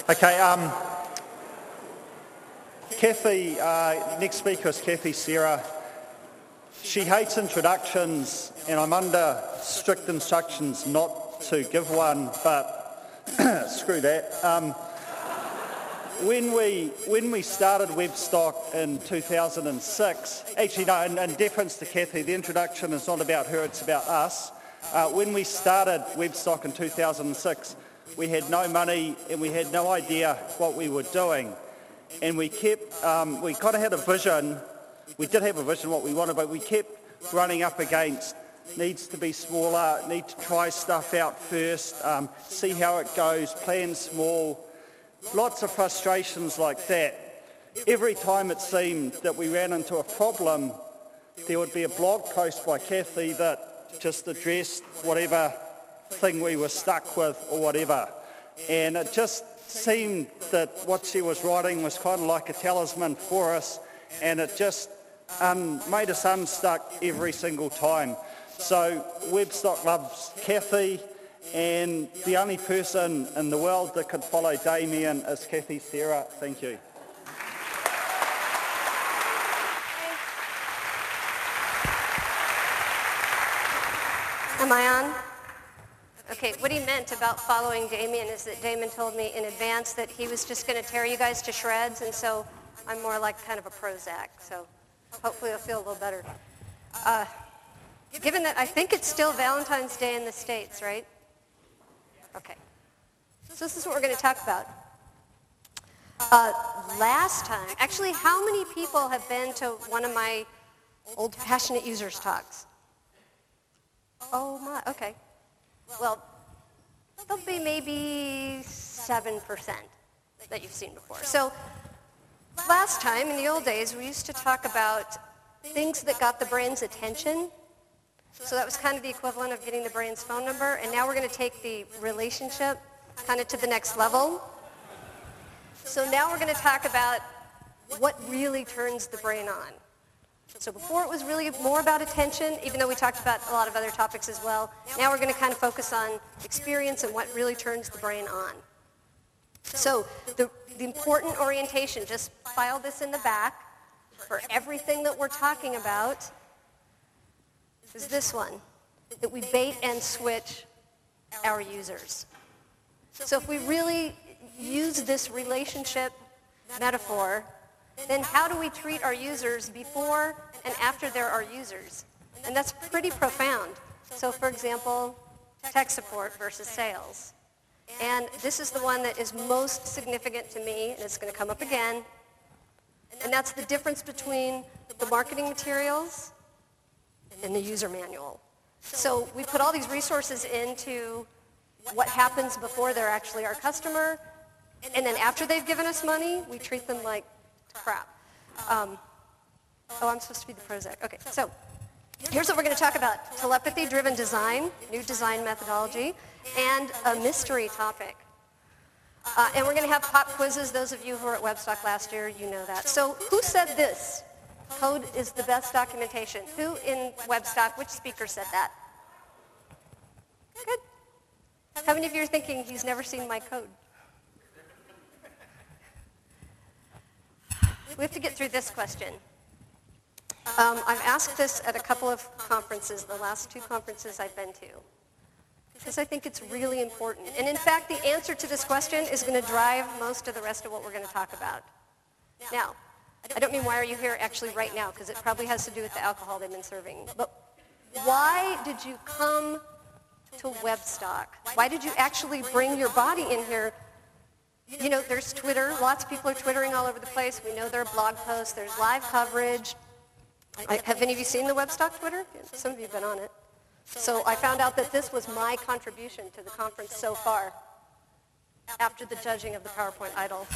Okay, Kathy, next speaker is Kathy Serra. She hates introductions, and I'm under strict instructions not to give one, but screw that. When we started Webstock in 2006, actually no, in deference to Kathy, the introduction is not about her, it's about us. When we started Webstock in 2006, we had no money and we had no idea what we were doing. And we kind of had a vision. We did have a vision what we wanted, but we kept running up against needs to be smaller, need to try stuff out first, see how it goes, plan small, lots of frustrations like that. Every time it seemed that we ran into a problem, there would be a blog post by Kathy that just addressed whatever thing we were stuck with or whatever. And it just seemed that what she was writing was kind of like a talisman for us, and it just made us unstuck every single time. So Webstock loves Kathy, and the only person in the world that could follow Damien is Kathy Serra. Thank you. Am I on? Okay, what he meant about following Damien is that Damien told me in advance that he was just going to tear you guys to shreds, and so I'm more like kind of a Prozac, so hopefully I'll feel a little better. Given that I think it's still Valentine's Day in the States, right? Okay. So this is what we're going to talk about. Last time, actually, how many people have been to one of my old passionate users talks? Oh my, okay. Well, there'll be maybe 7% that you've seen before. So last time, in the old days, we used to talk about things that got the brain's attention. So that was kind of the equivalent of getting the brain's phone number. And now we're going to take the relationship kind of to the next level. So now we're going to talk about what really turns the brain on. So before it was really more about attention, even though we talked about a lot of other topics as well. Now we're going to kind of focus on experience and what really turns the brain on. So the important orientation, just file this in the back for everything that we're talking about, is this one, that we bait and switch our users. So if we really use this relationship metaphor, then how do we treat our users before and after they're our users? And that's pretty profound. So for example, tech support versus sales. And this is the one that is most significant to me, and it's going to come up again. And that's the difference between the marketing materials and the user manual. So we put all these resources into what happens before they're actually our customer, and then after they've given us money, we treat them like crap. Oh, I'm supposed to be the Prozac. Okay, so here's what we're going to talk about. Telepathy-driven design, new design methodology, and a mystery topic. And we're going to have pop quizzes. Those of you who were at Webstock last year, you know that. So who said this? Code is the best documentation. Who in Webstock, which speaker said that? Good. How many of you are thinking he's never seen my code? We have to get through this question. I've asked this at a couple of conferences, the last 2 conferences I've been to, because I think it's really important. And in fact, the answer to this question is going to drive most of the rest of what we're going to talk about. Now, I don't mean why are you here actually right now, because it probably has to do with the alcohol they've been serving. But why did you come to Webstock? Why did you actually bring your body in here? You know, there's Twitter. Lots of people are Twittering all over the place. We know there are blog posts. There's live coverage. Have any of you seen the Webstock Twitter? Some of you have been on it. So I found out that this was my contribution to the conference so far after the judging of the PowerPoint idol.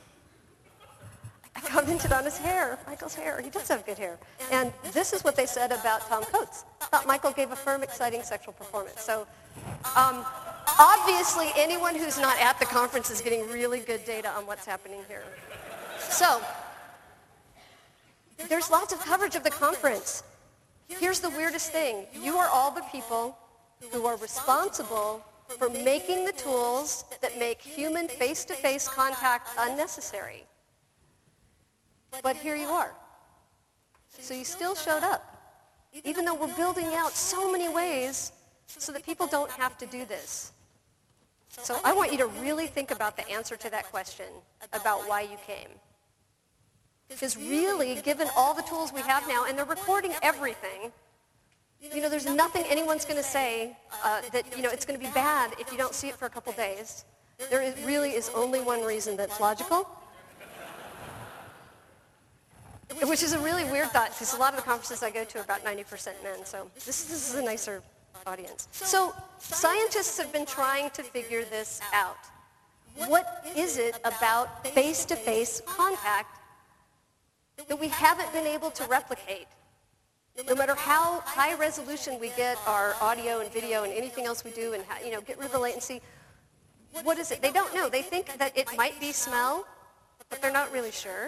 I commented on his hair, Michael's hair. He does have good hair. And this is what they said about Tom Coates. Thought Michael gave a firm, exciting sexual performance. So obviously, anyone who's not at the conference is getting really good data on what's happening here. So there's lots of coverage of the conference. Here's the weirdest thing. You are all the people who are responsible for making the tools that make human face-to-face contact unnecessary. But here you are. So you still showed up, even though we're building out so many ways so that people don't have to do this. So I want you to really think about the answer to that question about why you came. Because really, given all the tools we have now, and they're recording everything, there's nothing anyone's going to say that, it's going to be bad if you don't see it for a couple days. There really is only one reason that's logical, which is a really weird thought, because a lot of the conferences I go to are about 90% men, so this is a nicer audience. So scientists have been trying to figure this out. What is it about face-to-face contact that we haven't been able to replicate? No matter how high resolution we get our audio and video and anything else we do, and get rid of the latency, what is it? They don't know. They think that it might be smell, but they're not really sure.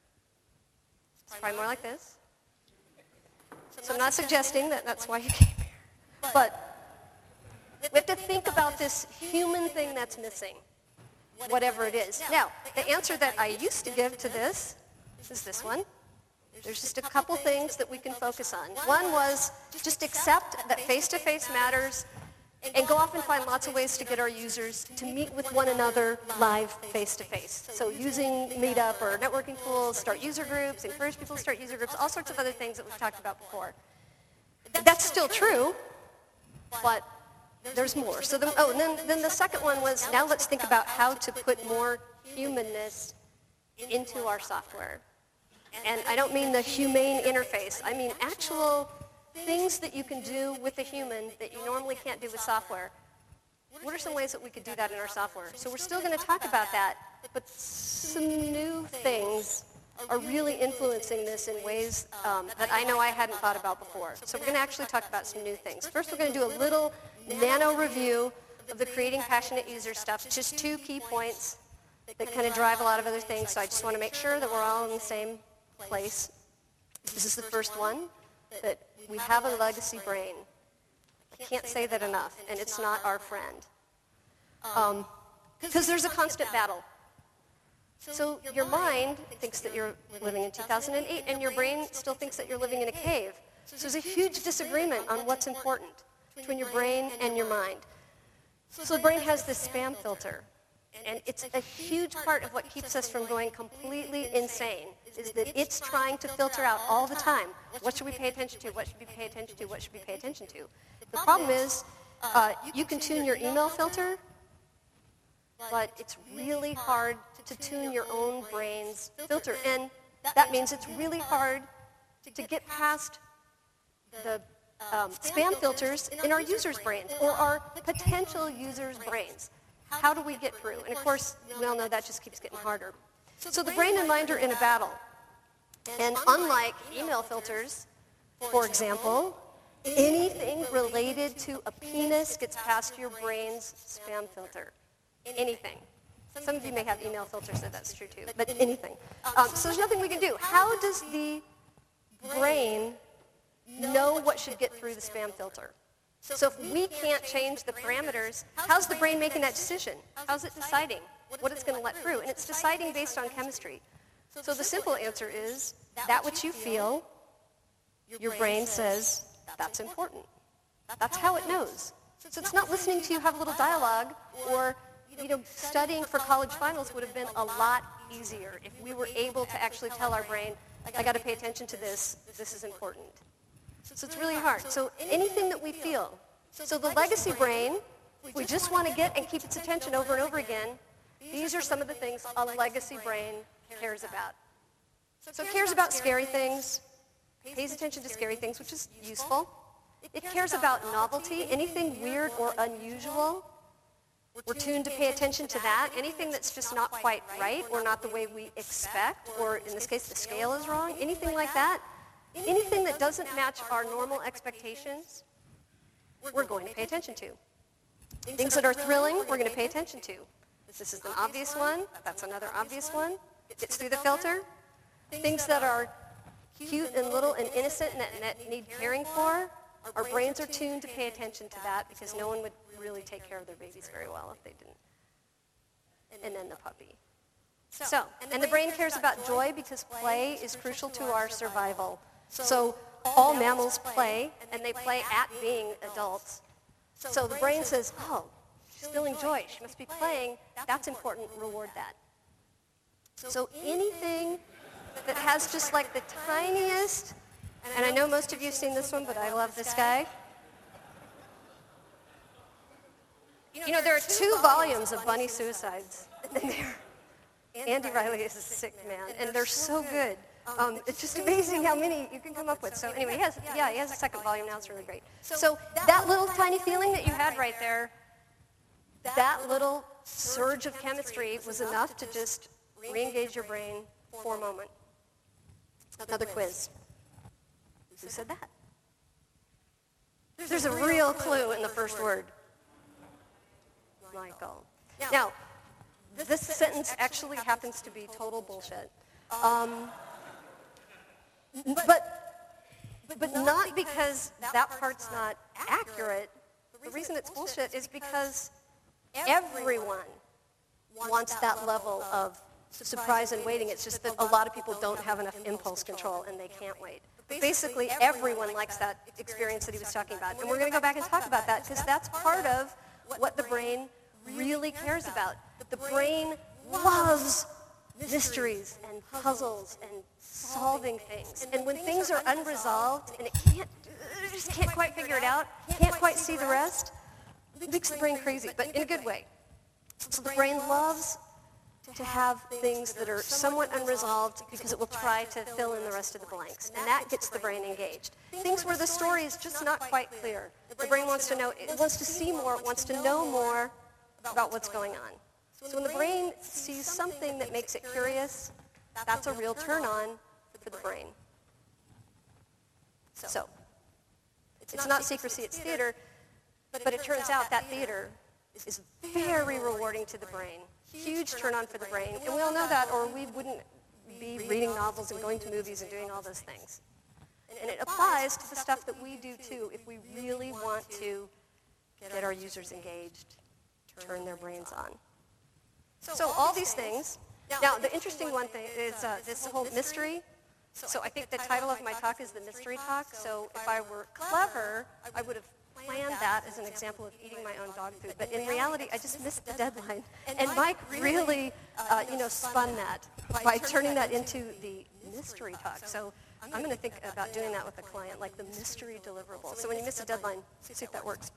It's probably more like this. So I'm not suggesting that that's why you came here. But we have to think about this human thing that's missing, whatever it is. Now, the answer that I used to give to this is this one. There's just a couple things that we can focus on. One was just accept that face-to-face matters and go off and find lots of ways to get our users to meet with one another live face-to-face. So using Meetup or networking tools, start user groups, encourage people to start user groups, all sorts of other things that we've talked about before. That's still true, but there's more. So then the second one was, now let's think about how to put more humanness into our software. And I don't mean the humane interface. I mean actual things that you can do with a human that you normally can't do with software. What are some ways that we could do that in our software? So we're still going to talk about that, but some new things are really influencing this in ways that I know I hadn't thought about before. So we're going to actually talk about some new things. First, we're going to do a little nano review of the Creating Passionate User stuff, just 2 key points that kind of drive a lot of other things. So I just want to make sure that we're all in the same place. This is the first one, that we have a legacy brain. I can't say that enough, and it's not our friend. Because there's a constant battle. So your mind thinks that you're living in 2008, and your brain still thinks that you're living in a cave. So there's a huge disagreement on what's important between your brain and your mind. So the brain has this spam filter, and it's a huge part of what keeps us from going completely insane, is that it's trying to filter out all the time. What should we pay attention to? What should we pay attention to? What should we pay attention to? The problem is you can tune your email filter, but it's really hard to tune your own brain's filter. And that means it's really hard to get past the spam filters in our users' brains or our potential users' brains. How do we get through? And of course, we all know that just keeps getting harder. So the brain and mind are in a battle. And unlike email filters, for example, anything related to a penis gets past your brain's spam filter. Anything. Some of you may have email filters, so that's true too, but anything. So there's nothing we can do. How does the brain know what should get through the spam filter? So if we can't change the parameters, how's the brain making that decision? How's it deciding what it's going to let through? And it's deciding based on chemistry. So the simple answer is that which you feel, your brain says that's important. That's how it knows. So it's not listening to you have a little dialogue, or studying for college finals would have been a lot easier if we were able to actually tell our brain, I got to pay attention to this. This is important. So it's really hard. So anything that we feel. So the legacy brain, we just want to get and keep its attention over and over again. These are some of the things a legacy brain cares about. So it cares about scary things, pays attention to scary things, which is useful. It cares about novelty, anything weird or unusual. We're tuned to pay attention to that. Anything that's just not quite right or not the way we expect, or in this case the scale is wrong, anything like that, anything that doesn't match our normal expectations, we're going to pay attention to. Things that are thrilling, we're going to pay attention to. This is an obvious one. That's another obvious one. It gets through the filter. Things that are cute and little and innocent and that need caring for, our brains are tuned to pay attention to that because no one would really take care of their babies very well if they didn't. And then the puppy. So, and the brain cares about joy because play is crucial to our survival. So all mammals play, and they play at being adults. So the brain says, oh, she's feeling joy. She must be playing. That's important. Reward that. So anything that has just like the tiniest, and I know most of you have seen this one, but I love this guy. You know, there are 2 volumes of bunny suicides. Andy Riley is a sick man, and they're so good. It's just amazing how many you can come up with. So anyway, he has a second volume now. It's really great. So that little tiny feeling that you had right there, that little surge of chemistry was enough to just re-engage your brain for a moment. Another quiz. Who said that? There's a real clue in the first word. Michael. Now, this sentence actually happens to be total bullshit. But not because that part's not accurate. The reason it's bullshit is because everyone wants that level of surprise and waiting. It's just that a lot of people don't have enough impulse control and they can't wait. Basically, everyone likes that experience that he was talking about. And we're going to go back and talk about that because that's part of what the brain really cares about. The brain loves mysteries and puzzles and solving things. And when things are unresolved and it just can't quite figure it out, can't quite see the rest, it makes the brain crazy, but in a good way. So the brain loves to have things that are somewhat unresolved because it will try to fill in the rest of the blanks. And that gets the brain engaged. Things where the story is just not quite clear. The brain wants to know, it wants to see more, it wants to know more about what's going on. So when the brain sees something that makes it curious, that's a real turn on for the brain. So it's not secrecy, it's theater, but it turns out that theater is very rewarding to the brain. Huge turn on for the brain. And we all know that, or we wouldn't be reading novels and going to movies and doing all those things. And it applies to the stuff that we do too if we really want to get our users engaged, turn their brains on. So all these things. Now, the interesting one thing is this whole mystery. So I think the title of my talk is the mystery talk. So if I were clever, I would have planned that as an example of eating my own dog food. But in reality, I just missed the deadline. And Mike really, spun that by turning that into the mystery talk. So I'm going to think about doing that with a client, like the mystery deliverable. So when you miss a deadline, see if that works.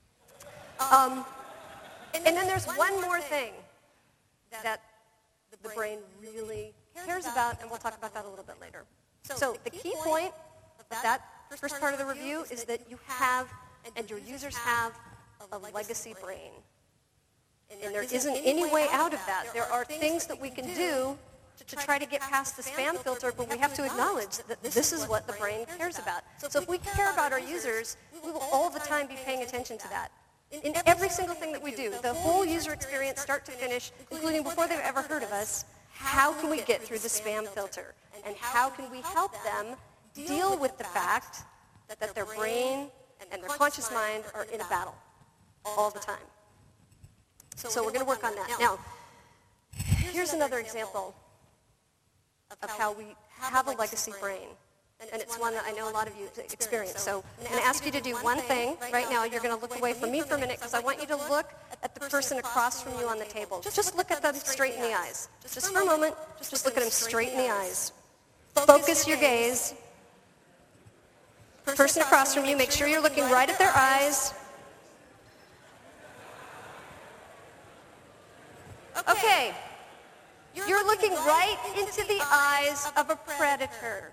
And then there's one more thing that the brain really cares about, and we'll talk about that a little bit later. So the key point of that first part of the review is that you have, and your users have, a legacy brain. And there isn't any way out of that. There are things that we can do to try to get past the spam filter, but we have to acknowledge that this is what the brain cares about. So if we care about our users, we will all the time be paying attention to that. In every single thing that we do, the whole user experience, start to finish, including before they've ever heard of us, how can we get through the spam filter? And how can we help them deal with the fact that their brain and their conscious mind are in a battle all the time? So we're going to work on that. Now, here's another example of how we have a legacy brain. And it's one that I know a lot of you experience. So I'm going to ask you to do one thing. Right now, you're going to look away from me for a minute because I want you to look at the person across from you on the table. Just look at them straight in the eyes. Just for a moment, just look at them straight in the eyes. Focus your gaze. Person across from you, make sure you're looking right at their eyes. Okay. You're looking right into the eyes of a predator.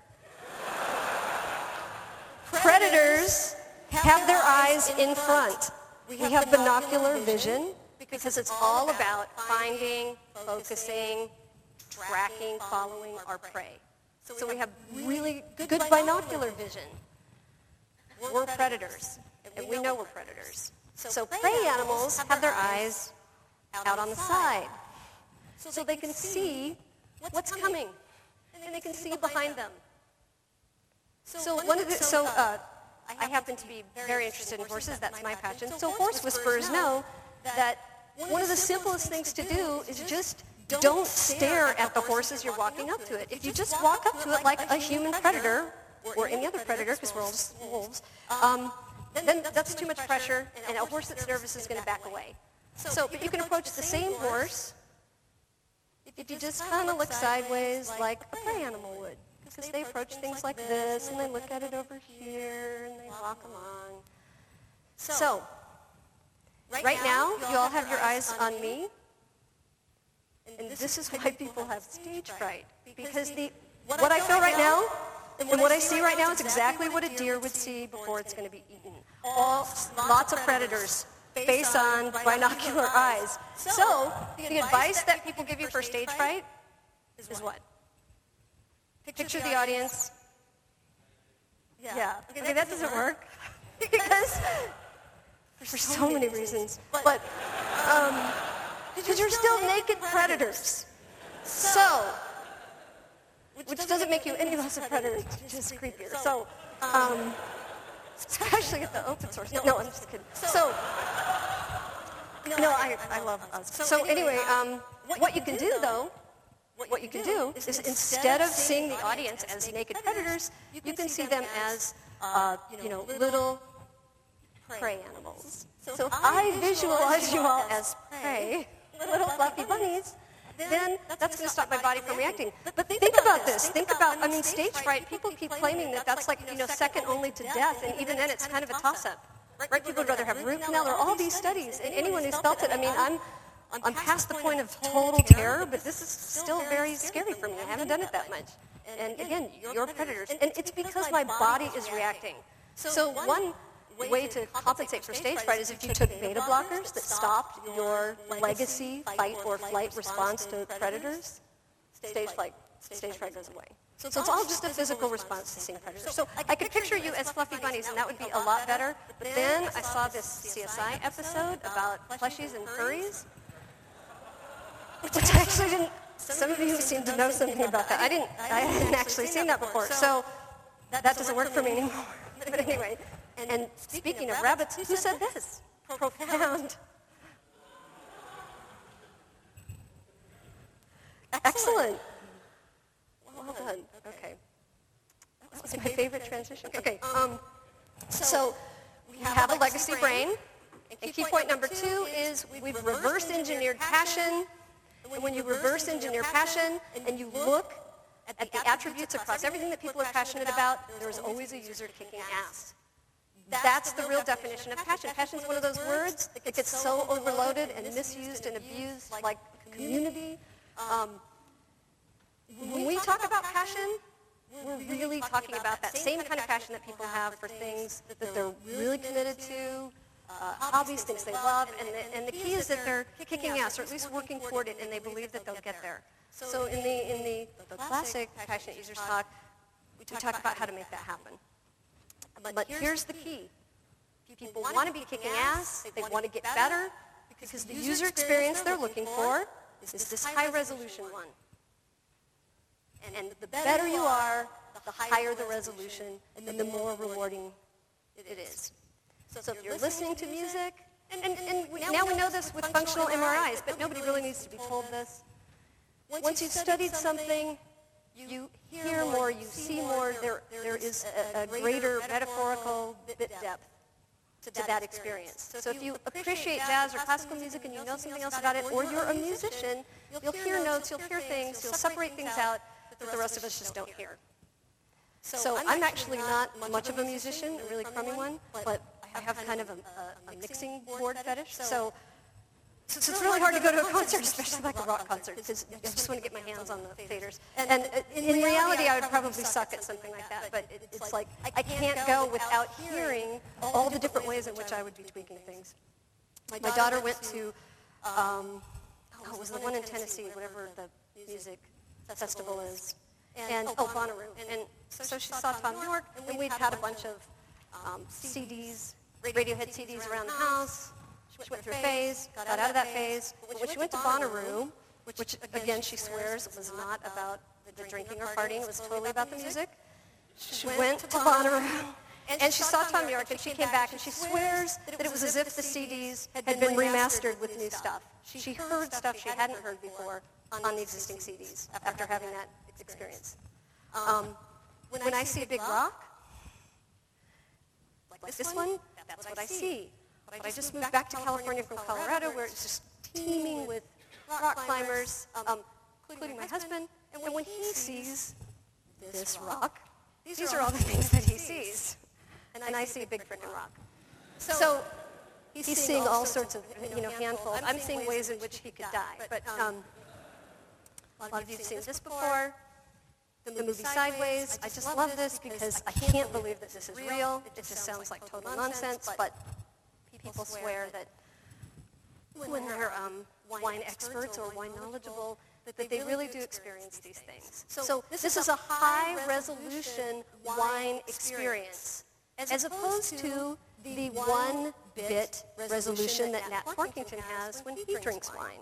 Predators have their eyes in front. We have binocular vision because it's all about finding, focusing, tracking, following our prey. So we have really good binocular vision. We're predators, and we know we're predators. So prey animals have their eyes out on the side so they can see what's coming, and they can see behind them. I happen to be very interested in horses. That's my passion. So horse whisperers know that one of the simplest things to do is just don't stare at the horse as you're walking up to it. If you just walk up to it like a human predator, or any other predator, because we're all just wolves, then that's too much pressure, and a horse that's nervous is going to back away. So, but you can approach the same horse if you just kind of look sideways like a prey animal would, because they approach things like this, and they look at it over here, and they walk along. So, right now, you all have your eyes on me, and this is why people have stage fright, because what I feel right now, and what I see right now is exactly what a deer would see before it's going to be eaten. Lots of predators, face on, binocular eyes. So, the advice that people give you for stage fright is what? Picture the audience. Yeah. Okay, that doesn't work. Because, for so many reasons. But, because you're still naked predators. So, which doesn't make you any less a predator, just creepier. So, especially at the open source. No, I'm just kidding. So, no, I love us. So anyway, what you can do though, what you can do is instead of seeing the audience as naked predators, you can see them as, little prey animals. So if I visualize you all as prey, little fluffy bunnies, then that's going to stop my body from reacting. But think about this. Think about, stage fright, people keep claiming that that's like, second only to death, and even then it's kind of a toss-up. Right? People would rather have root canal. There are all these studies, and anyone who's felt it, I'm past the point of total terror, but this is still very scary for me. I haven't done it that much. And again, you're predators. And it's because my body is reacting. So one way to compensate for stage fright is if you took beta blockers that stopped your legacy fight or flight response to predators, stage fright goes away. So it's all just a physical response to seeing predators. So I could picture you as fluffy bunnies, and that would be a lot better. But then I saw this CSI episode about plushies and furries, which I actually didn't. Some of you seem to know something about that. I hadn't actually seen that before. So that doesn't work for me anymore. But anyway. And speaking of rabbits, who said this? Profound. Excellent. Well done. Okay. That was my favorite transition. Okay. So we have a legacy brain. And key point number 2 is we've reverse engineered passion. And when you reverse engineer passion and you look at the attributes across everything that people are passionate about, there's always a user kicking ass. That's the real definition of passion. Passion is one of those words that gets so overloaded and misused and abused like community. When we talk about passion, we're really talking about that same kind of passion that people have for things that they're really committed to, hobbies, things they love, and the key is that they're kicking ass, or at least working toward it, and they believe that they'll get there. So in the classic Passionate Users Talk, we talk about how to make that happen. But here's the key. People want to be kicking ass, they want to get better, because the user experience they're looking for is this high-resolution one. And the better you are, the higher the resolution, and the more rewarding it is. So if you're listening to music, and now we know this with functional MRIs, but nobody really needs to be told this. Once you've studied something, you hear more, you see more, there is a greater metaphorical bit depth to that experience. So if you appreciate jazz or classical music and you know something else about it, or you're a musician, you'll hear notes, you'll hear things, you'll separate things out that the rest of us just don't hear. So I'm actually not much of a musician, a really crummy one, but I have kind of a mixing board fetish. So it's really hard to go to a concert, especially like a rock concert, because I just want to get my hands on the faders. And in reality, I would probably suck at something like that, but it's like I can't go without hearing all the different ways in which I would be tweaking things. My daughter went to, it was the one in Tennessee, whatever the music festival is, and Bonnaroo. And so she saw Tom York, and we'd had a bunch of CDs, Radiohead CDs around the house. She went through a phase, got out of that phase. When she went to Bonnaroo, which again she swears was not about the drinking or partying, it was totally about the music. She went to Bonnaroo, And she saw Tom York, and she came back, and she swears that it was as if the CDs had been remastered with new stuff. She heard stuff she hadn't heard before on the existing CDs after having that experience. When I see a big rock, like this one, that's what I see. But I just moved back to California from Colorado, where it's just teeming with rock climbers, including my husband. And when he sees this rock, these are all the things that he sees. And I see a big freaking rock. So he's seeing all sorts of, handful. I'm seeing ways in which he could die. But a lot of you have seen this before. The movie Sideways. I just love this because I can't believe that this is real. It just sounds like total nonsense, but people swear that when they're wine experts or wine knowledgeable, that they really do experience these things. So this is a high-resolution wine experience, as opposed to the one-bit resolution that Nat Tworkington has when he drinks wine.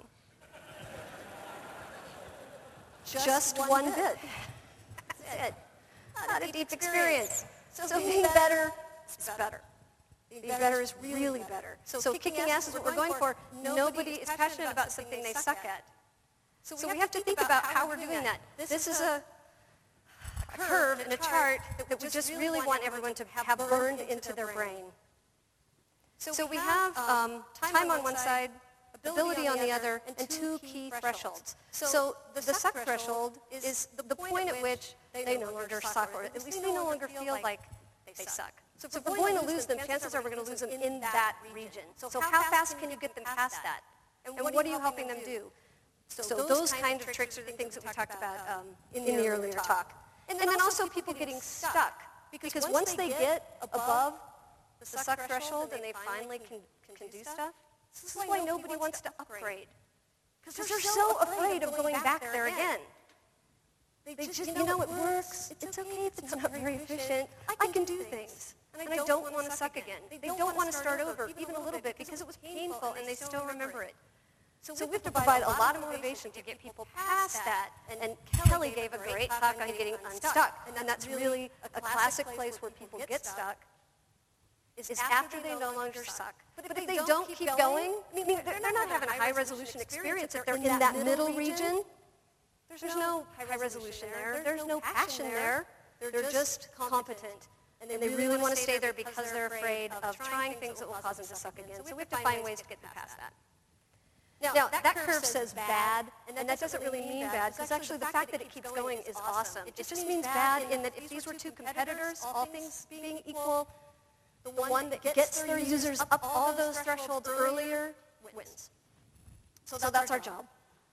Just one bit. That's it. Not a deep experience. So being better is better. Being better is really better. So kicking ass is what we're going for. Nobody is passionate about something they suck at. So we have to think about how we're doing that. This is a curve and a chart that we just really want everyone to have burned into their brain. So we have time on one side, ability on the other, and two key thresholds. So the suck threshold is the point at which they no longer suck, or at least they no longer feel like they suck. So if we're going to lose them, chances are we're going to lose them in that region. So how fast can you get them past that? And what are you helping them do? So those kind of tricks are the things that we talked about in the earlier talk. And then also people getting stuck. Because once they get above the suck threshold and they finally can do stuff, this is why nobody wants to upgrade. Because they're so afraid of going back there again. They just, it works. It's okay if it's not very efficient. I can do things. And I don't want to suck again. They don't want to start over, even a little bit, because it was painful and they still remember it. So we have to provide a lot of motivation to get people past that. And Kelly gave a great talk on getting unstuck. And that's really a classic place where people get stuck, is after they no longer suck. But if they don't keep going, they're not having a high-resolution experience. If they're in that middle region, there's no high resolution there. There's no passion there. They're just competent. And they really want to stay there because they're afraid of trying things that will cause them to suck again. So we have to find ways to get them past that. Now, that curve says bad, and that doesn't really mean bad, because actually the fact that it keeps going is awesome. It just means bad in that if these were two competitors, all things being equal, the one that gets their users up all those thresholds earlier wins. So that's our job.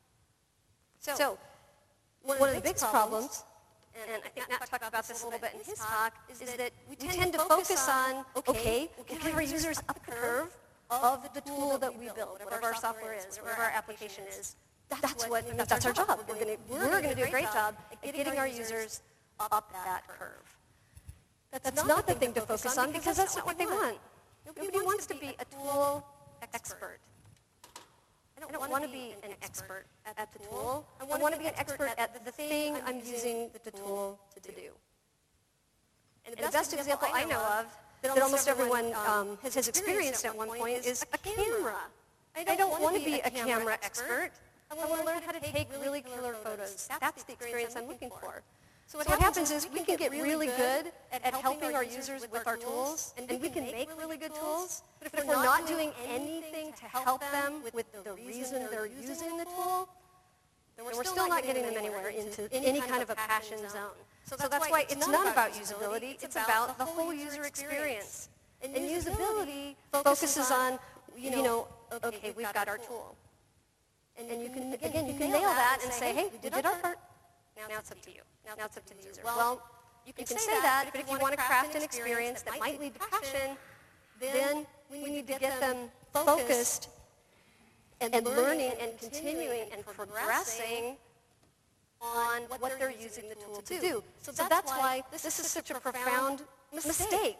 So one of the biggest problems, and I think Nat talked about this a little bit in his talk, is that we tend to focus on, okay, we'll get our users up the curve of the tool that we build, whatever our software is, whatever our application is. That's our job. We're going to do a great job at getting our users up that curve. That's not the thing to focus on, because that's not what they want. Nobody wants to be a tool expert. I don't want to be an expert at the tool. I want to be an expert at the thing I'm using the tool to do. And the best example I know of that almost everyone has experienced at one point is a camera. I don't want to be a camera expert. I want to learn how to take really killer photos. That's the experience I'm looking for. So what happens is we can get really good at helping our users with our tools, and we can make really good tools, but if we're not doing anything to help them with the reason they're using the tool, then we're still not getting them anywhere into any kind of a passion zone. So that's why it's not about usability, it's about the whole user experience. And usability focuses on, okay, we've got our tool. And you can nail that and say, hey, we did our part, now it's up to you. Now it's up to the user. Well, you can say that, but if you want to craft an experience that might lead to passion, then we need to get them focused and learning and continuing and progressing on what they're using the tool to do. So that's why this is such a profound mistake.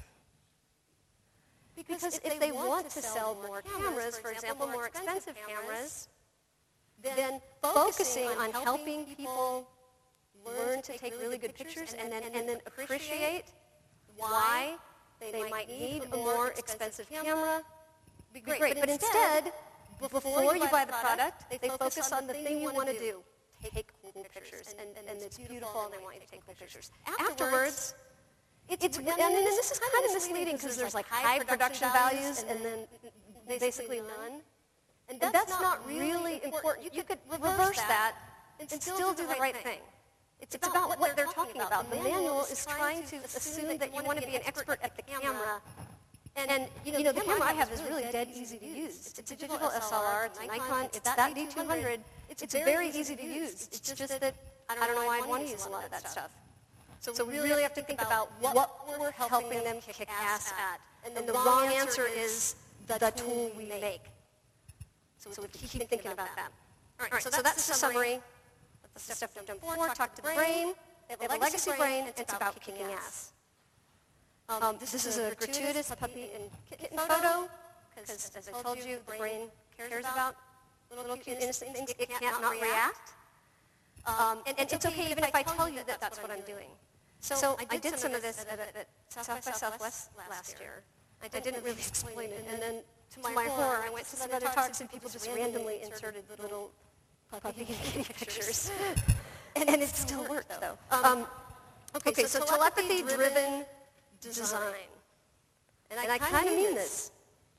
Because if they want to sell more cameras, for example, more expensive cameras, then focusing on helping people learn to take really good pictures and then appreciate why they might need a more expensive camera, be great. But instead, before you buy the product, they focus on the thing you want to do. Take cool pictures, and it's beautiful, and they want you to take cool pictures. Afterwards, and this is kind of misleading because there's like high production values and then basically none. And that's not really important. You could reverse that and still do the right thing. It's about what they're talking about. The manual is trying to assume that you want to be an expert at the camera. And the camera I have is really dead easy to use. It's a digital SLR, it's a Nikon, it's that D200. It's very easy to use. It's just that I don't know why I'd want to use a lot of that stuff. So we really have to think about what we're helping them kick ass at. And the wrong answer is the tool we make. So we have to keep thinking about that. All right, so that's the summary. That's the stuff we've done before. Talk to the brain. They have a legacy brain. It's about kicking ass. This is a gratuitous puppy and kitten photo, because as I told you, the brain cares about little cute innocent things. It can't not react. And it's okay even if I tell you that that's what I'm doing. So I did some of this at South by Southwest last year. I didn't really explain it. And then to my horror, I went to some other talks and people just randomly inserted little puppy and kitty pictures. And it still worked, though. Okay, so telepathy-driven design. And I kind of mean this.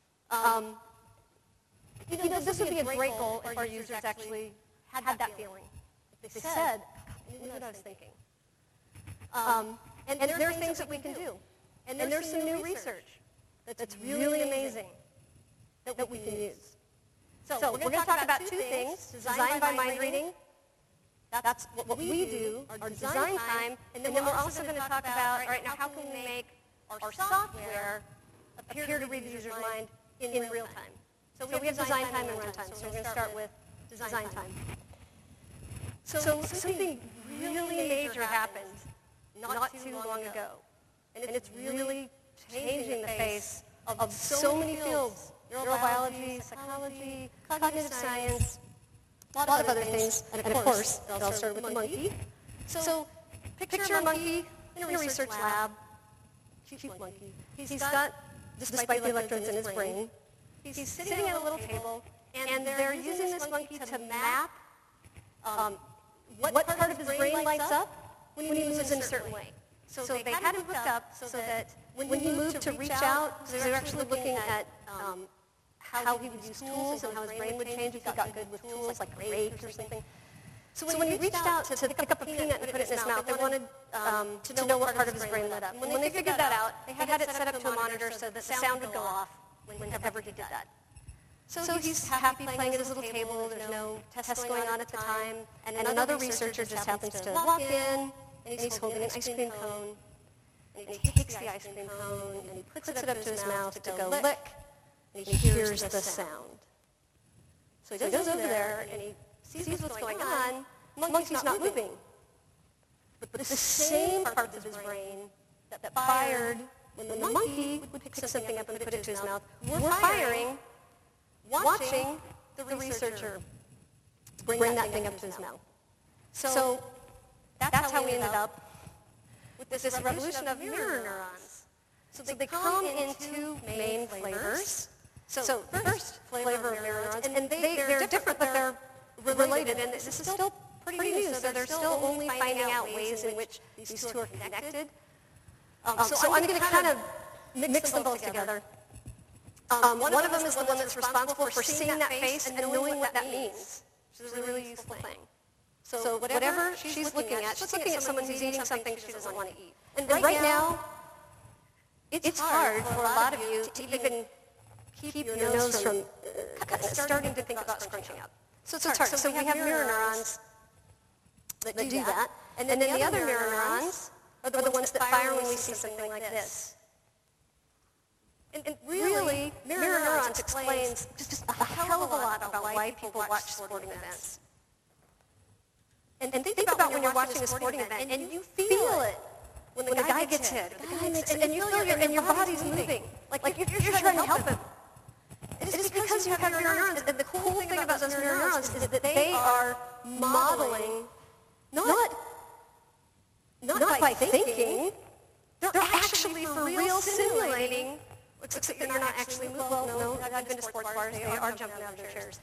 This would be a great goal if our users actually had that feeling. If they said, I knew what I was thinking. And there are things that we can do. And there's some new research that's really amazing that we can use. So we're going to talk about two things, design by mind reading. That's what we do, our design time. And then we're also going to talk about, all right, now how can we make our software appear to read the user's mind in real time? So we have design time and run time. So we're going to start with design time. So something really major happened not too long ago. And it's really changing the face of so many fields: neurobiology, psychology, cognitive science, a lot of other things. And of course, it all started with the monkey. So picture a monkey in a research lab. Cute monkey. He's got, despite the electrodes in his brain, he's sitting at a little table, and they're using this monkey to map what part of his brain lights up when he moves in a certain way. So they had him hooked up so that when he moved to reach out, they were actually looking at how he would use tools and how his brain would change if he got good with tools like a rake or something. So when he reached out to pick up a peanut and put it in his mouth, they wanted to know what part of his brain lit up. When they figured that out, they had it set up to a monitor so that the sound would go off whenever he did that. So he's happy playing at his little table. There's no tests going on at the time. And another researcher just happens to walk in, and he's holding an ice cream cone. And he takes the ice cream cone, and he puts it up to his mouth to go lick, and he hears the sound. So he goes over there, and he sees what's going on. Monkey's not moving. But the same parts of his brain that fired when the monkey would pick something up and put it to his mouth were firing, watching the researcher bring that thing up to his mouth. So that's how we ended up with this revolution of mirror neurons. So they come in two main flavors. So the first flavor of mirror neurons, and they're different, but they're related, and this is still pretty new, so they're still only finding out ways in which these two are connected. So I'm going to kind of mix them both together. One of them is the one that's responsible for seeing that face and knowing what that means, which is a really useful thing. So whatever she's looking at someone who's eating something she doesn't want to eat. And right now, it's hard for a lot of you to even keep your nose from starting to think about scrunching up. So it's hard. So we have mirror neurons that do that. And then the other mirror neurons are the ones that fire when we see something like this. And really, mirror neurons explains just a hell of a lot about why people watch sporting events. And think about when you're watching a sporting event and you feel it when the guy gets hit, and you feel your body's moving, like you're trying to help him. It's because you have mirror neurons. And the cool thing about those mirror neurons is that they are modeling not by thinking. They're actually for real simulating, except that you're not actually moving. Well, no, I've been to sports bars, they are jumping out of their chairs.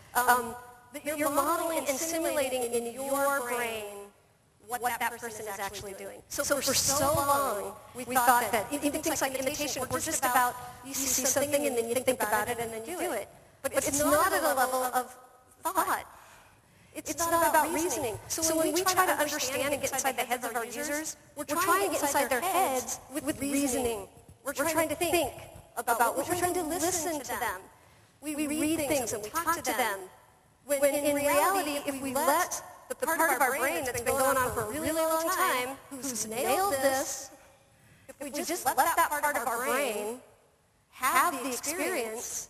You're modeling and simulating in your brain what that person is actually doing. So for so long, we thought that even things like imitation were just about, you see something and then you think about it and then you do it. But it's not at a level of thought. It's not about reasoning. So when we try to understand and get inside the heads of our users, we're trying to get inside their heads with reasoning. We're trying to think about what we're trying to listen to them. We read things and we talk to them. When in reality, if we let the part of our brain that's been going on for a really long time, who's nailed this, if we just let that part of our brain have the experience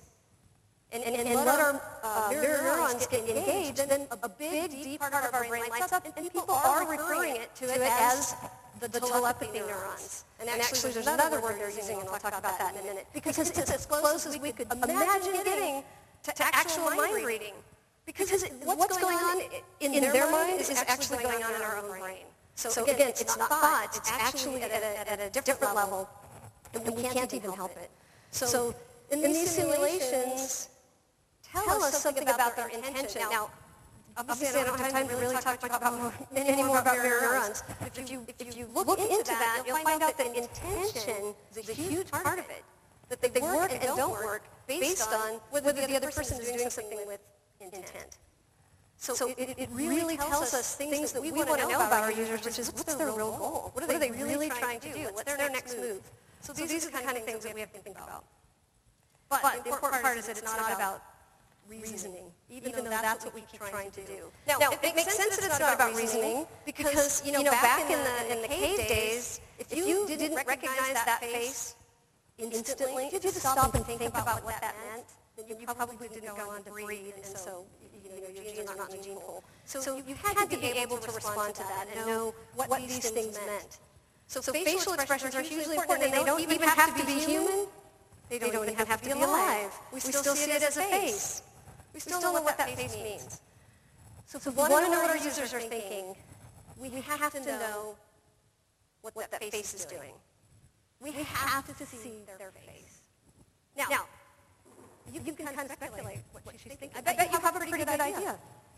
and let our mirror neurons get engaged, then a big, deep part of our brain lights up, and people are referring to it as the telepathy neurons. And actually, there's another word they're using, and I'll talk about that in a minute, because it's as close as we could imagine getting to actual mind reading. Because what's going on in their mind is actually going on in our own brain. So again, it's not thought, it's actually at a different level, and we can't even help it. So in these simulations, tell us something about their intention. Now, obviously I don't have time to really talk about any more about mirror neurons. If you look into that, you'll find out that intention is a huge part of it. That they work and don't work based on whether the other person is doing something with intent. So it really tells us things that we want to know about our users, which is what's their real goal? What are they really trying to do? What's their next move? So these are the kind of things that we have to think about. But the important part is that it's not about reasoning, even though that's what we keep trying to do. Now, it makes sense that it's not about reasoning because, back in the cave days, if you didn't recognize that face instantly, if you just stop and think about what that meant, then you probably didn't go on to breathe, and so your genes are not in the gene pool. So you had to be able to respond to that and know what these things meant. So facial expressions are hugely important, and they don't even have to be human. They don't even have to be alive. We still see it as a face. We still know what that face means. So if we want to know what our users are thinking, we have to know what that face is doing. We have to see their face. Now, you can kind of speculate what she's thinking. I bet you have a pretty good idea.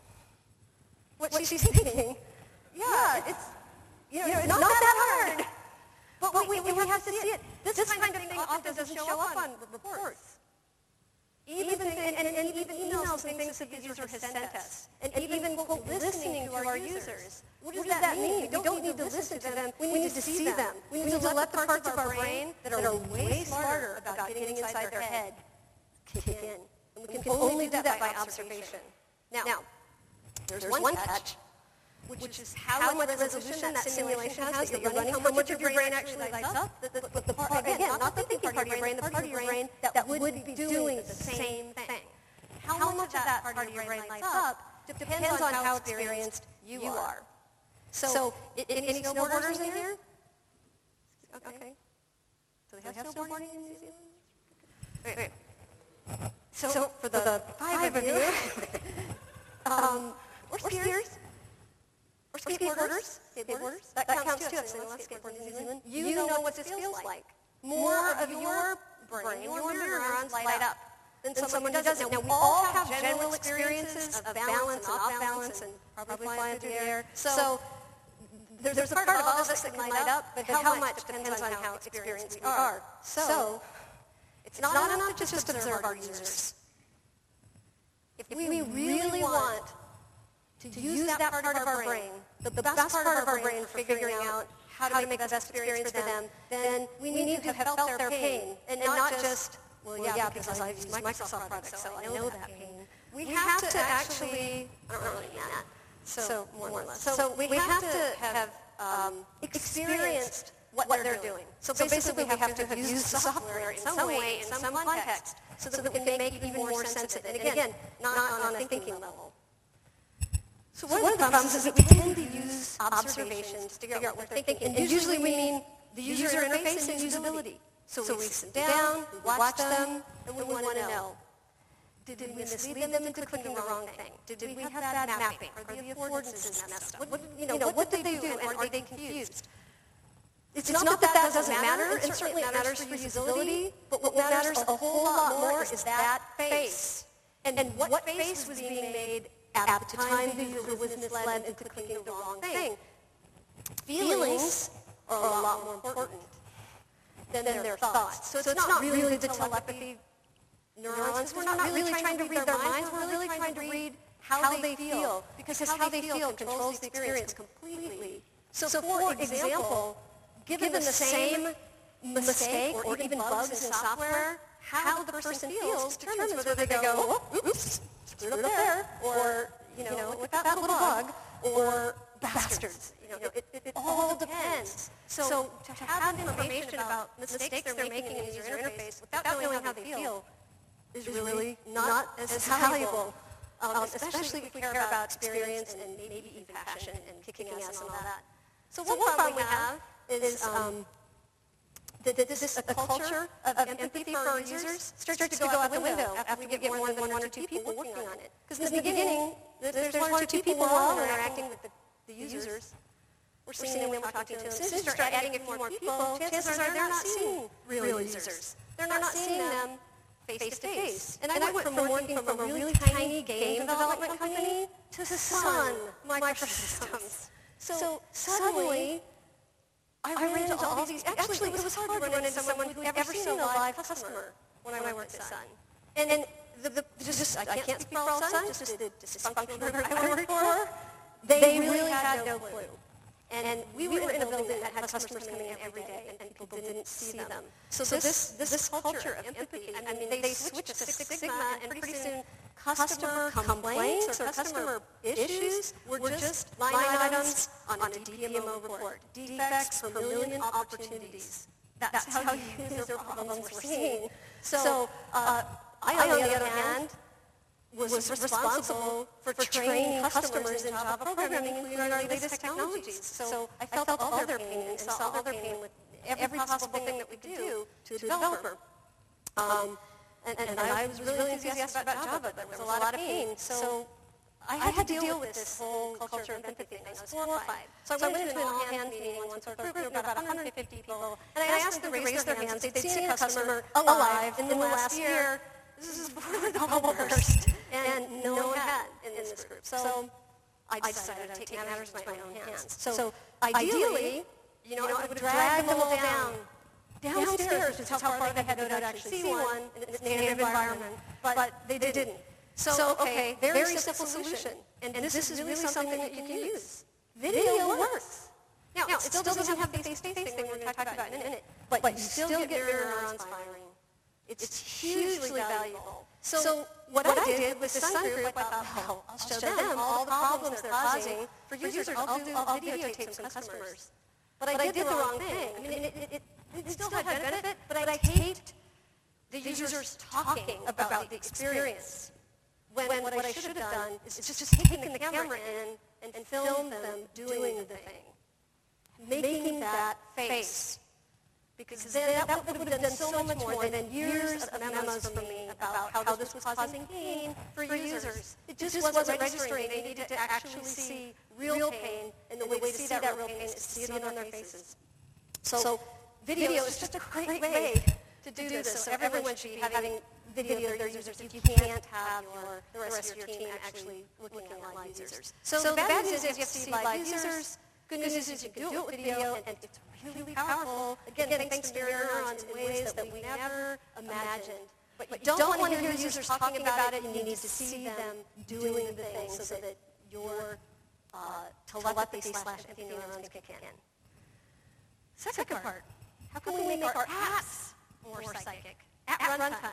What she's thinking. Yeah, it's not that hard. But we have to see it. This kind of thing often doesn't show up on reports. Even emails and things that the user has sent us. And even listening to our users. What does that mean? We don't need to listen to them. We need to see them. We need to let the parts of our brain that are way smarter about getting inside their head kick in. And we can only do that by observation. Now, there's one catch, which is how much resolution that simulation has that you're running, how much of your brain actually lights up. Again, not the thinking part of your brain, the part of your brain that would be doing the same thing. How much of that part of your brain lights up depends on how experienced you are. So, any snowboarders in here? Okay. So they have snowboarding in New Zealand? Wait. So for the 5 of you, or skiers, or skateboarders, that counts too. I've seen a lot of skateboarders in New Zealand. You know what this feels like. More of your brain, your neurons light up than someone who doesn't. Now, we all have general experiences of balance and off balance and probably flying through the air. So there's a part of all of us that can light up, but how much depends on how experienced we are. So it's not enough to just observe our users. If we really want to use that part of our brain, the best part of our brain for figuring out how to make the best experience for them, then we need to have felt their pain, and not just, well, yeah, because I've used Microsoft products, so I know that pain. We have to actually, I don't really mean that, so more or less. So we have to have experienced what they're doing. So basically we have to have used the software in some way, in some context, so that we can make even more sense of it. And again, not on a thinking level. So one of the problems is that we tend to use observations to figure out what they're thinking. And usually we mean the user interface and usability. So we sit down, we watch them, and we want to know. Did we mislead them into clicking the wrong thing? Did we have bad mapping? Are the affordances messed up? What did they do, and are they confused? It's not that doesn't matter, and certainly it matters for usability, but what matters a whole lot more is that face. And what face was being made at the time the user was misled into clicking the wrong thing. Feelings are a lot more important than their thoughts. So it's not really the telepathy neurons. We're not really trying to read their minds. We're really trying to read how they feel, because how they feel controls the experience completely. So for example, given the same mistake or even bugs in software, how the person feels determines whether they go, oops, screwed up there, or, look at that little bug, or bastards. It all depends. So to have information about mistakes they're making in the user interface without knowing how they feel is really not as valuable, especially if we care about experience and maybe even passion and kicking ass and all that. So one problem we have is a culture of empathy for our users starts to go out the window after we get more than one or two people working on it. Because in the beginning, there's one or two people all interacting with the users. We're seeing them, we're talking to them. As soon as you start adding a few more people, chances are they're not seeing real users. They're not seeing them face to face. And I went from working from a really tiny game development company to Sun Microsystems. So suddenly, I ran into all these. Actually, it was hard to run into someone who had ever seen a live customer when I worked at Sun. And I can't speak for all Sun, just the dysfunctional group I worked for, they really had no clue. And we were in a building that had customers coming in every day, and people didn't see them. So this culture of empathy, I mean, they switched to Six Sigma, and pretty soon customer complaints or customer issues were just line items on a DPMO report. Defects per million opportunities. That's how user problems were seen. So I, on the other hand, was responsible for training customers in Java programming, including our latest technologies. So I felt all their pain and saw all their pain with every possible thing that we could do to a developer. And I was really enthusiastic about Java, but there was a lot of pain. So I had to deal with this whole culture of empathy thing. I was horrified. So I went into an all-hands meeting once with a group of about 150 people, and I asked them to raise their hands if they'd seen a customer alive in the last year. This is before the bubble burst, and no one had in this group. So I decided to take matters into my own hands. So ideally, I would drag them all downstairs, which is how far they had to go to actually see one in its native environment, but they didn't. So okay, very simple solution, and this is really something that you can use. Video works. Now, it still doesn't have the face-to-face thing we're going to talk about in a minute, but you still get mirror neurons firing. It's hugely valuable. So what I did with this Sun group, I thought, well, I'll show them all the problems they're causing for users. I'll videotape some customers. But I did the wrong thing. I mean, it still had benefit, but I taped the users talking about the experience. When what I should have done is just taken the camera in and filmed them doing the thing. Making that face. Because then that would have done so much more than years of memos from me about how this was causing pain for users. It just wasn't registering. They needed to actually see real pain, and the way to see that real pain is to see it on their faces. So video is just a great way to do this. So everyone should be having video of their users if you can't have the rest of your team actually looking at live users. So the bad news is you have to see live users. Good news is you can do it with video, and it's really powerful. Again, thanks to mirror neurons in ways that we never imagined. But you don't want to hear users talking about it, and you need to see them doing the thing so that your telepathy/empathy neurons can kick in. Second part, how can we make our apps more psychic at runtime?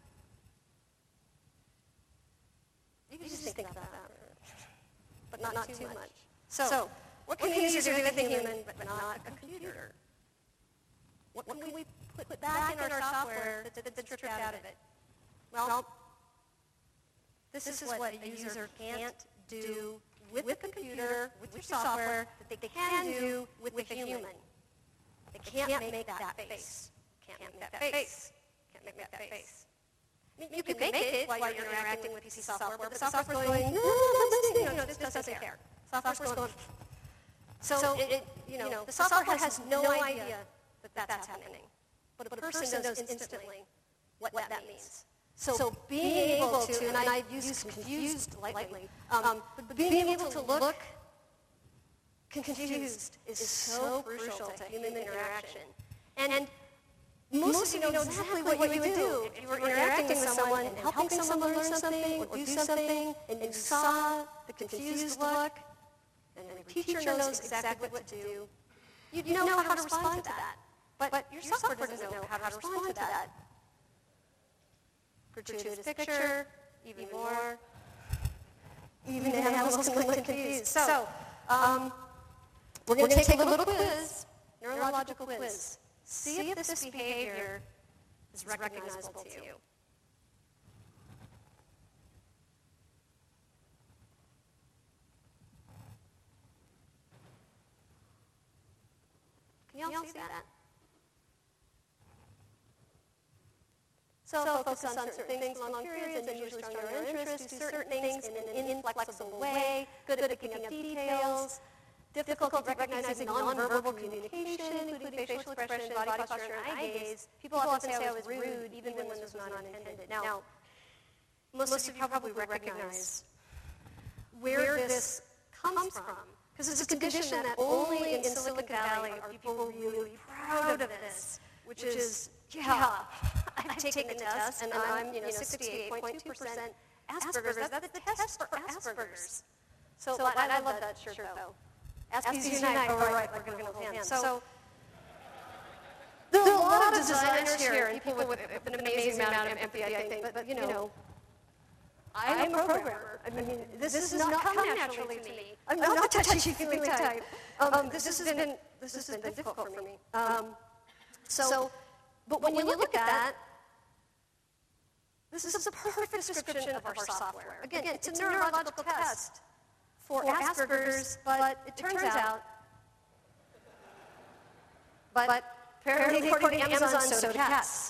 You can just think about that, but not too much. So what can a user do with a human, but not a computer? What can we put back in our software that's stripped out of it? Well, this is what a user can't do with a computer, with your software, that they can do with a human. They can't make that face. Can't make that face. Can't make that face. I mean, you can make it while you're interacting with PC software, but the software's going, no, this doesn't care. Software's going, So the software has no idea that that's happening, but a person knows instantly what that means. So being able to, and I use confused lightly, but being able to look confused is so crucial to human interaction. And most of you know exactly what you would do if you were interacting with someone and helping someone learn something or do something, and you saw the confused look, and the teacher knows exactly what to do. You'd know how to respond to that. But your software doesn't know how to respond to that. Gratuitous picture, even more. Even animals can look confused. So, we're going to take a little quiz, neurological quiz. See if this behavior is recognizable to you. Can y'all see that? So focus on certain things for long periods and usually stronger interest, do certain things in an inflexible way, good at picking up details, difficult at recognizing nonverbal communication, including facial expression, body posture, and eye gaze. People often say I was rude, even when this was not intended. Now, most of you probably recognize where this comes from, because it's a condition that only in Silicon Valley are people really proud of this, which is, I've taken the test, and I'm 68.2% Asperger's. That's the test for Asperger's. So I love that shirt, though. Asperger's Unite. All right, we're going to hold hands. So there are a lot of designers here, and people with an amazing amount of empathy, I think. But I'm a programmer. I mean, this has not come naturally to me. I'm not the touchy-feely type. This has been difficult for me. But when you look at that, this is a perfect description of our software. Again, it's a neurological test for Asperger's, but it turns out, but apparently according to Amazon, so do cats.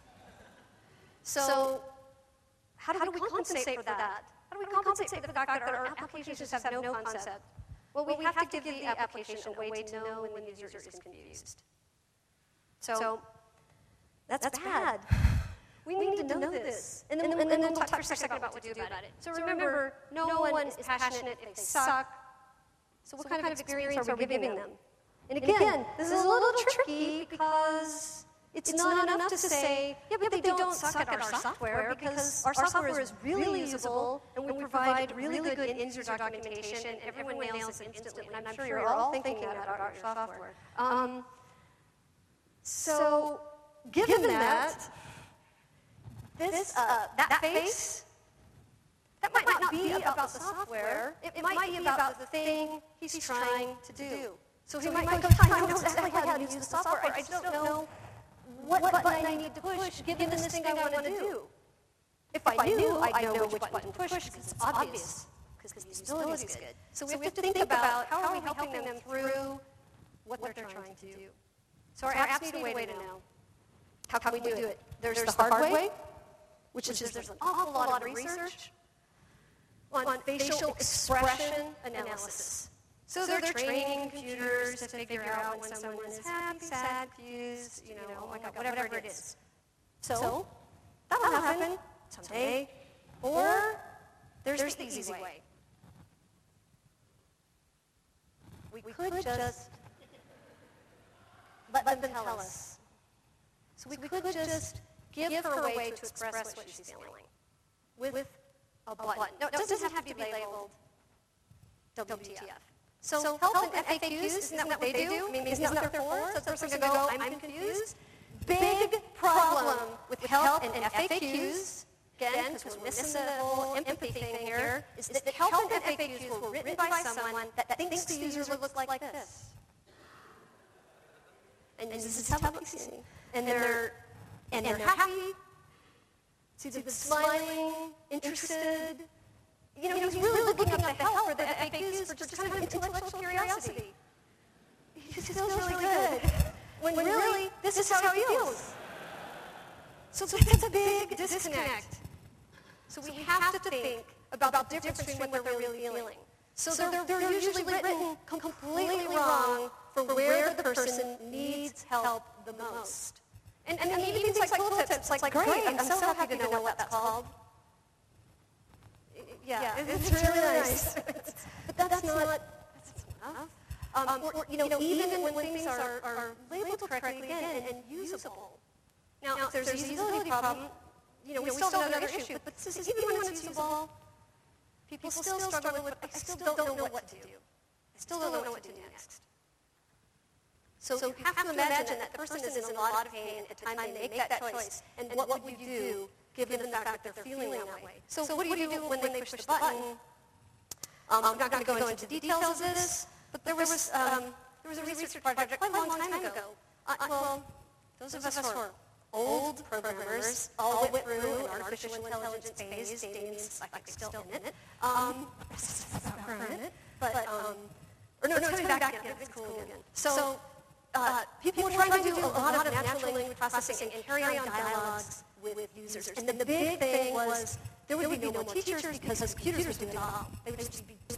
So how do we compensate for that? How do we compensate for the fact that our applications have no concept? Well, we have to give the application a way to know when the user is confused. So that's bad. We need to know this. And then we'll talk for a second about what to do about it. So remember, no one is passionate if they suck. So what kind of experience are we giving them? And again, this is a little tricky because it's not enough to say, yeah, but they don't suck at our software, because our software is really usable, and we provide really good end-user documentation. Everyone nails it instantly, and I'm sure you're all thinking that about your software. So given that, that face, that might not be about the software. It might be about the thing he's trying to do. So he might go, I know exactly how to use the software. I just don't know what button I need to push given this thing I want to do. If I knew, I'd know which button to push because it's obvious, because the usability is good. So we have to think about how are we helping them through what they're trying to do. So our apps need a way to know. How can we do it? There's the hard way, which is there's an awful lot of research on facial expression analysis. So they're training computers to figure out when someone is happy, sad, confused, whatever it is. So that will happen someday. Or there's the easy way. We could just let them tell us. So we could just give her a way to express what she's feeling with a button. No, it doesn't have to be labeled WTF. So help and FAQs, isn't that what they do? I mean, isn't that what they're for? So the person can go, I'm confused. Big problem with help and FAQs, again, because we're missing the whole empathy thing here, is that help and FAQs were written by someone that thinks the user looks like this. And this is how it looks. And they're happy. See, they're smiling, interested. He's really looking up the help for the FAQs for just kind of intellectual curiosity. He just feels really good. When really, this is how he feels. So that's a big disconnect. So we have to think about the difference between what they're really feeling. So they're usually written completely wrong. the most. And even things like tooltips, like, great, I'm so happy to know what that's called. Yeah, it's really nice. But that's not enough. Or, even when things are labeled correctly again and usable. Now, if there's a usability problem, we still have another issue. But this is even when it's usable, people still struggle with, I still don't know what to do. I still don't know what to do next. So you have to imagine that the person is in a lot of pain at the time they make that choice. And what would you do given the fact that they're feeling that way? So what do you do when they push the button? I'm not going to go into details of this, but there was a research project quite a long time ago. Well, those of us who are old programmers all went through an artificial intelligence phase. Damien's, I think, still in it. Or no, it's coming back again. It's cool again. So people were trying to do a lot of natural language processing and carry on dialogues with users. And the big thing was there would be no more teachers because computers would do it all. They would just be